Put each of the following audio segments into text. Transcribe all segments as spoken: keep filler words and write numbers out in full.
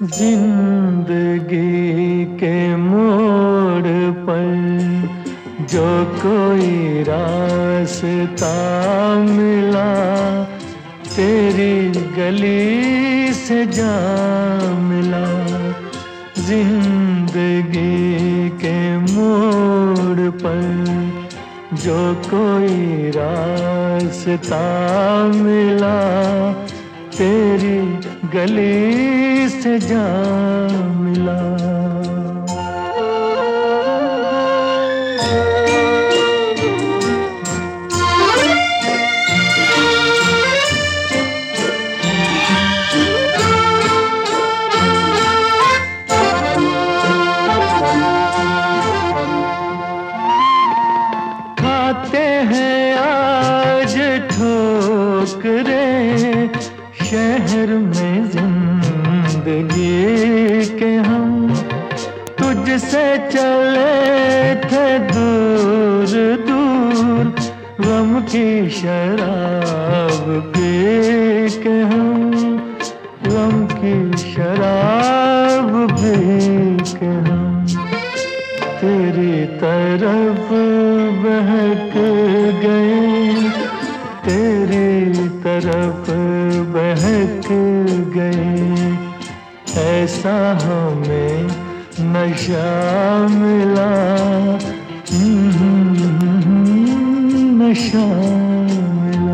जिंदगी के मोड़ पर जो कोई रास्ता मिला, तेरी गली से जा मिला। जिंदगी के मोड़ पर जो कोई रास्ता मिला, तेरी गली से जा मिला। खाते हैं आज ठोकरें शहर में जिंदगी के हम, तुझसे चले थे दूर दूर, गम की शराब पी के हम, गम की शराब पी के हम। तेरी तरफ बहक गए, तेरी तरफ बहक गए, ऐसा हमें नशा मिला, नशा मिला।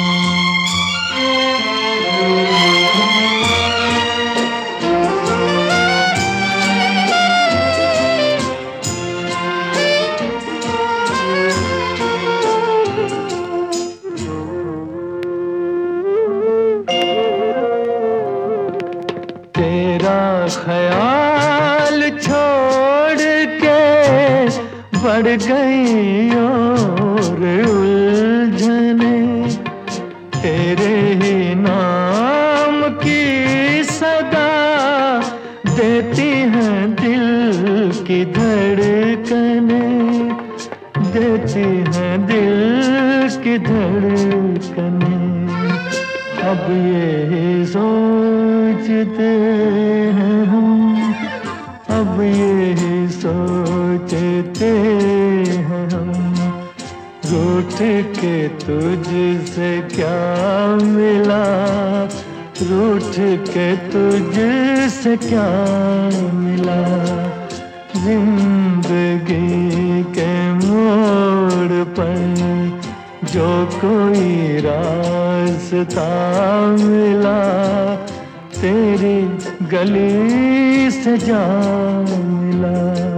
तेरा ख्याल छोड़ के बढ़ गई और उलझने, तेरे ही नाम की सदा देती हैं दिल की धड़कने, देती हैं दिल की धड़कने। अब ये सोचते हैं हम, अब ये सोचते हैं हम, रूठ के तुझसे क्या मिला, रूठ के तुझसे क्या मिला। जिंदगी के मोड़ पर जो कोई रास्ता मिला, तेरी गली से जा मिला।